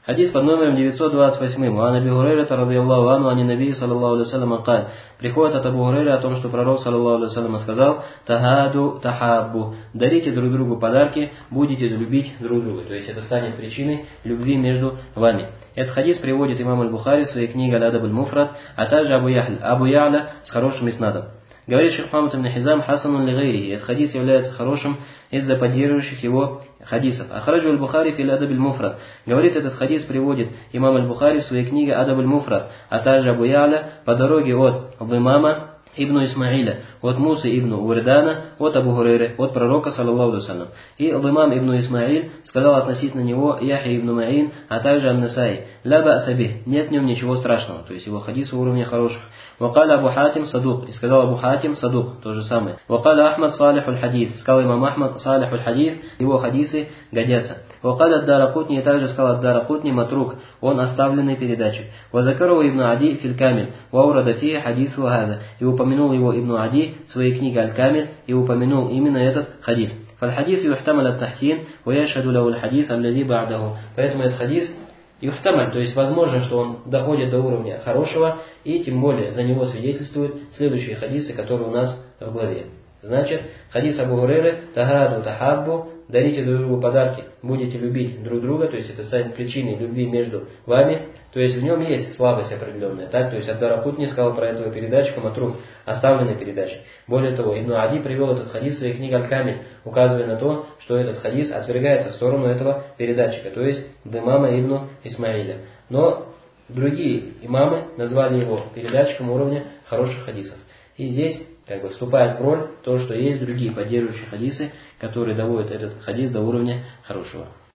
Хадис под номером 928. Ан Аби Гурейрата радийаллаху анху ани наби саллаллаху алейхи вассалям каль. Приходит от Абу Гурейра о том, что пророк саллаллаху алейхи вассалям сказал: Тагаду тахаббу. Дарите друг другу подарки, будете любить друг друга. То есть это станет причиной любви между вами. Этот хадис приводит имам аль-Бухари в своей книге Аль-Адаб аль-Муфрад, а также Абу Я'ля с хорошим иснадом. Говорит шейх Мухаммад ибн Хизам: хасанун ли гайрихи. Этот хадис является хорошим из-за поддерживающих его хадисов. Ахраджу аль-Бухари фил Адаб аль-Муфрад. Говорит, этот хадис приводит имам аль-Бухари в своей книге Адаб аль-Муфрад, а также Абу Я'ля по дороге от Имама ибн Исмаиля, от Мусы ибн Урдана, от Абу Гурейры, от пророка саллаллаху алейхи вассалям. И имам ибн Исмаиль сказал относительно него Яхья ибн Маин, а также Ан-Насаи: ля ба'са бих, нет в нем ничего страшного, то есть его хадисы уровня хороших. Вакаля Абу Хатим садук, и сказал Абу Хатим садук, то же самое. Вакаля Ахмад салихуль хадис, сказал имам Ахмад салихуль хадис, его хадисы годятся. Вакаля ад-Даракутни, и также сказал ад-Даракутни матрук, он оставленный передачей. Вазакару ибн Ади филь камиль, ваурада фи хадису хаза, и упомянул его Ибн Ади в своей книге Аль-Камиль, и упомянул именно этот хадис. Фаль-хадис юхтамаль ат-тахсин, ва яшхаду лаху аль-хадис аллази ба'даху. Поэтому этот хадис юхтамаль, то есть возможно, что он доходит до уровня хорошего, и тем более за него свидетельствуют следующие хадисы, которые у нас в главе. Значит, хадис Абу Гурейры: тагаду тахаббу, дарите друг другу подарки, будете любить друг друга, то есть это станет причиной любви между вами, то есть в нем есть слабость определенная, так, то есть ад-Даракутни сказал про этого передатчика матрук, оставленной передачей. Более того, Ибн Ади привел этот хадис в своей книге Аль-Камиль, указывая на то, что этот хадис отвергается в сторону этого передатчика, то есть имама Ибн Исмаиля. Но другие имамы назвали его передатчиком уровня хороших хадисов. И здесь вступает в роль то, что есть другие поддерживающие хадисы, которые доводят этот хадис до уровня хорошего.